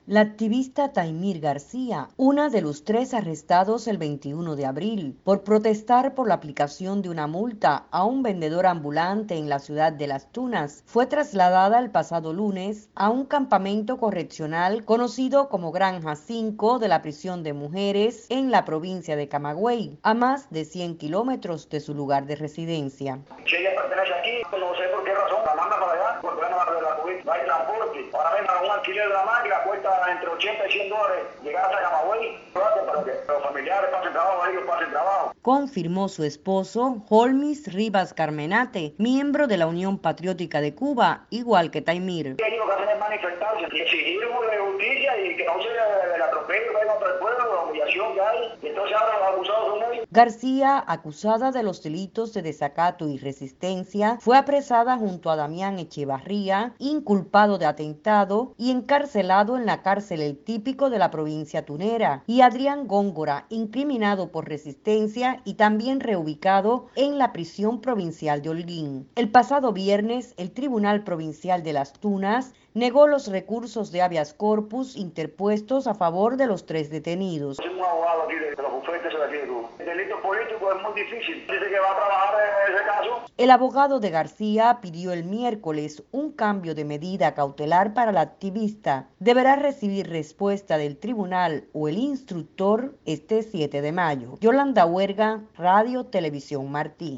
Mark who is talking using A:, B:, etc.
A: La activista Taimir García, una de los 3 arrestados el 21 de abril por protestar por la aplicación de una multa a un vendedor ambulante en la ciudad de Las Tunas, fue trasladada el pasado lunes a un campamento correccional conocido como Granja 5 de la prisión de mujeres en la provincia de Camagüey, a más de 100 kilómetros de su lugar de residencia.
B: Si ella pertenece aquí, no sé por qué razón, la manda para allá, porque no hay transporte. Ahora mismo un alquiler de la máquina cuesta entre 80 y 100 dólares llegar hasta Camagüey, para que los familiares pasen trabajo, ellos pasen trabajo.
A: Confirmó su esposo, Holmis Rivas Carmenate, miembro de la Unión Patriótica de Cuba, igual que Taimir.
B: Ellos lo que hacen es manifestarse y exigir justicia y que no se le atropelle contra el pueblo, la humillación que hay. Y entonces ahora los abusados son ellos.
A: García, acusada de los delitos de desacato y resistencia, fue apresada junto a Damián Echevarría, inculpado de atentado y encarcelado en la cárcel El Típico de la provincia tunera, y Adrián Góngora, incriminado por resistencia y también reubicado en la prisión provincial de Holguín. El pasado viernes, el Tribunal Provincial de Las Tunas negó los recursos de habeas corpus interpuestos a favor de los 3 detenidos.
B: Soy un abogado aquí de los bufetes de aquí de Cuba. El delito político es muy difícil. Dice que va a trabajar en ese caso.
A: El abogado de García pidió el miércoles un cambio de medida cautelar para la activista. Deberá recibir respuesta del tribunal o el instructor este 7 de mayo. Yolanda Huerga, Radio Televisión Martí.